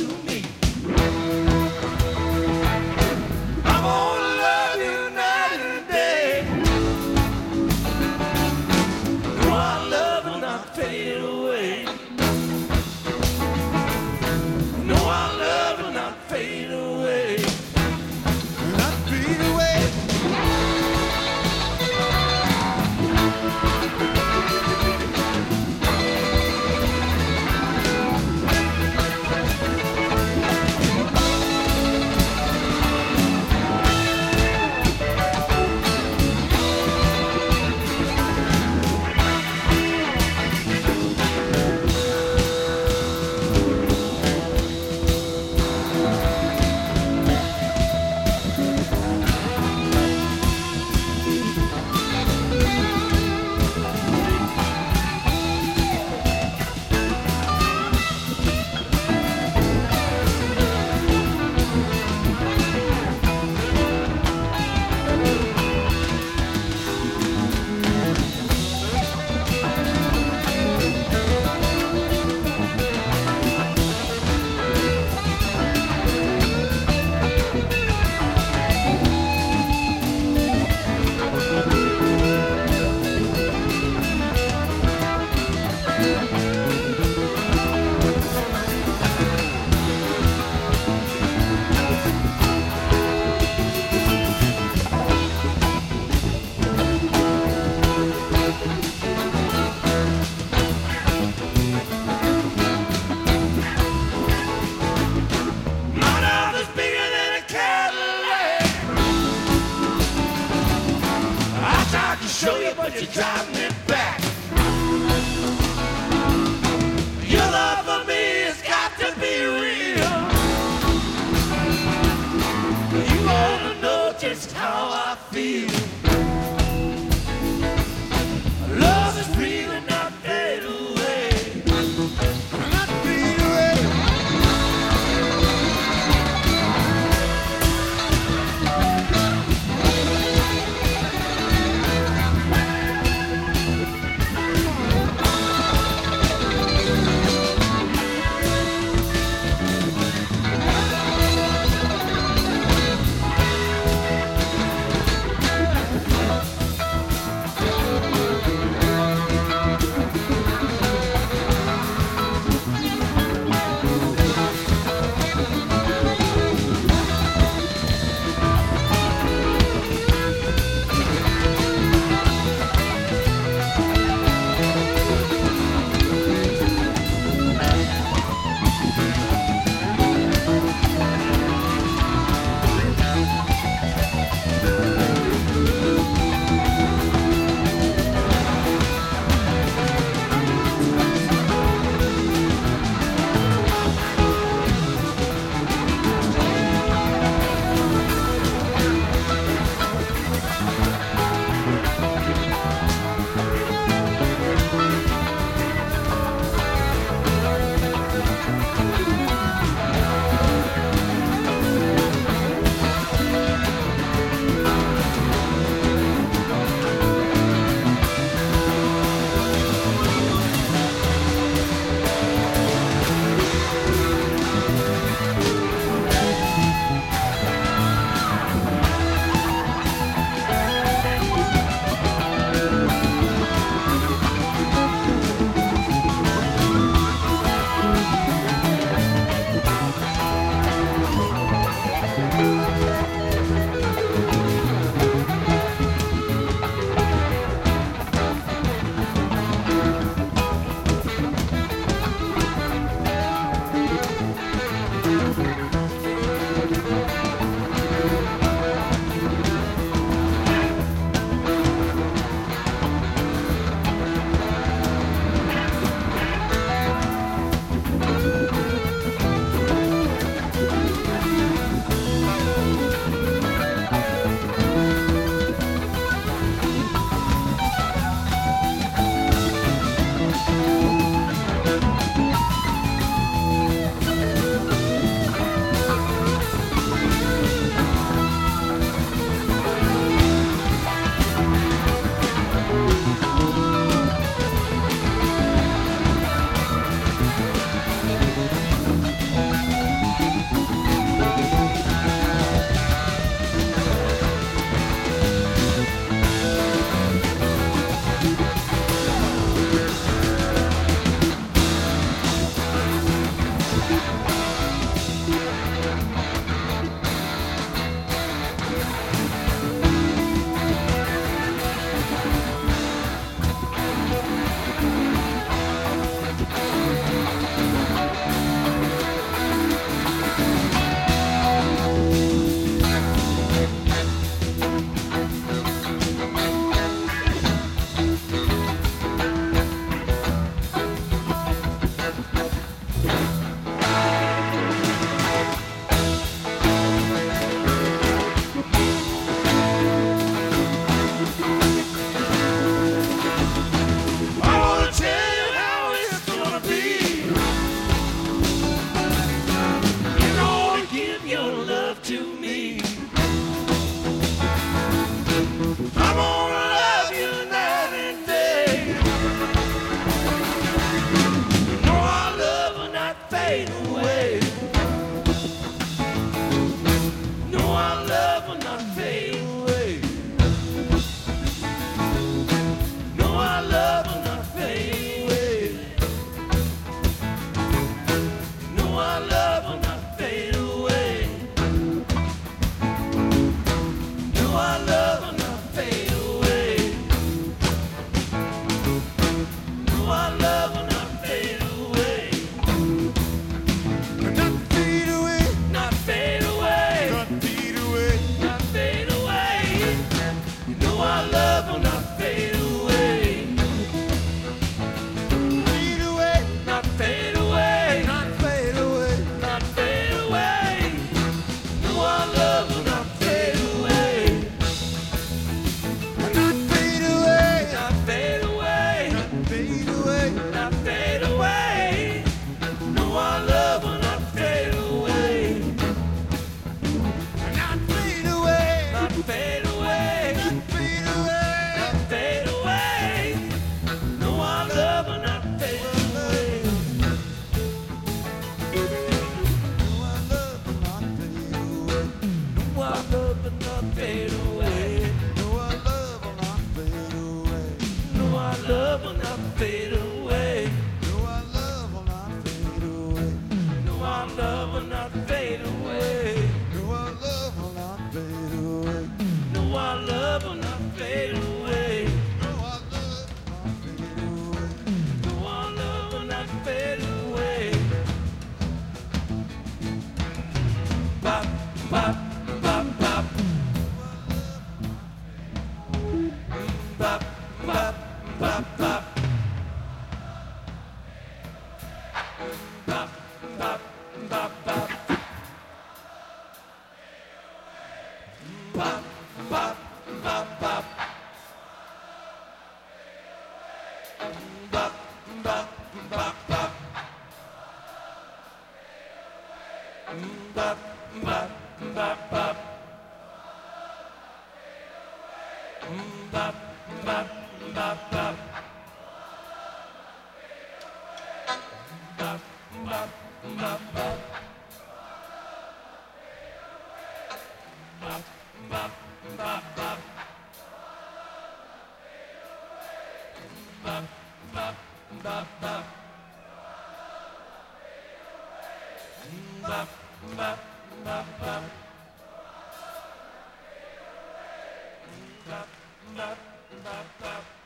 me. I'm gonna love you night and day. No, our love will not fade away. No, our love will not fade away. Not fade away. Show you, but you're driving me back. Your love for me has got to be real. You ought to know just how I feel. Love is real and not fade away. Not fade away. our love will not fade away. No, our love will not fade away. No, our love will not fade away. No, our love will not fade away. No, our love will not fade away. Bop, bop, bop, bop. Bop, bop, bop, bop. Bop, bop, bop, bop. Bop, bop, bop, bop. Bop, bop, bop, bop. Bop, bop, bop, bop. Bop, bop, bop, bop. Bop, bop, bop, bop. Bop, bop, bop, bop. Bop, bop, bop, bop. Bop, bop, bop, bop. Bop, bop, bop, bop.